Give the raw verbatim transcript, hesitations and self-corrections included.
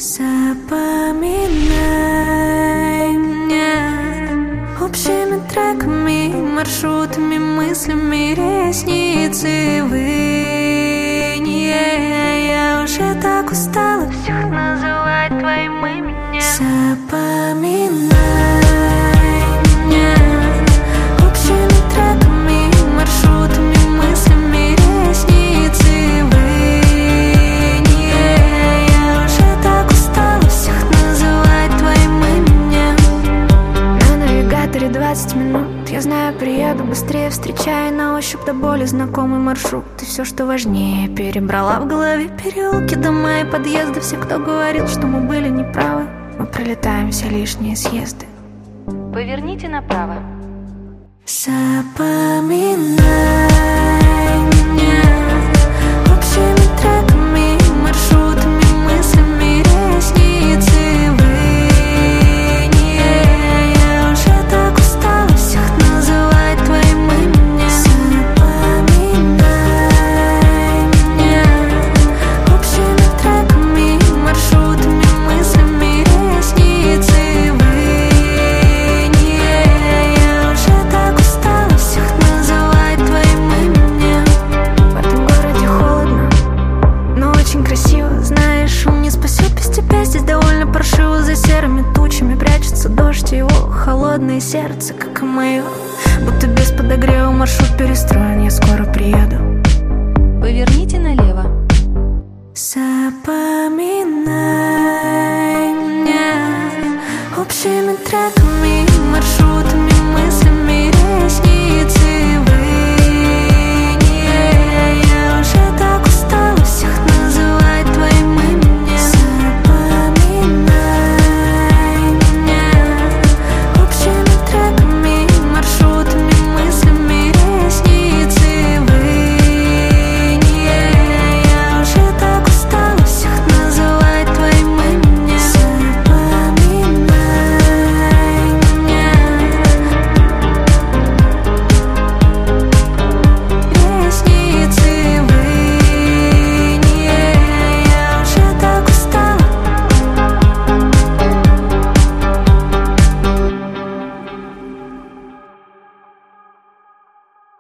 Запоминай меня общими треками, маршрутами, мыслями, ресницы вынь. Я уже так устала всех называть твоим именем. Запоминай меня общими треками, маршрутами, мыслями, ресницы вынь. Я уже так устала всех называть твоим именем. На навигаторе двадцать минут. Я знаю, приеду быстрее, встречая на ощупь до боли знакомый маршрут. И все, что важнее, перебрала в голове переулки, дома и подъезды. Все, кто говорил, что мы были неправы, мы пролетаем все лишние съезды. Поверните направо. Запоминай меня общими треками, маршрутами, мыслями, ресницы вынь. Я уже так устала всех называть твоим именем. Запоминай меня общими треками, маршрутами, мыслями, ресницы вынь. Я уже так устала всех называть твоим именем. В этом городе холодно, но очень красиво. Знаешь, шум не спасет без тебя. Здесь довольно паршиво. За серыми тучами прячется дождь, и его холодное сердце, как и мое, будто без подогрева. Маршрут перестроен, я скоро приеду. Поверните налево. Запоминай меня общими треками.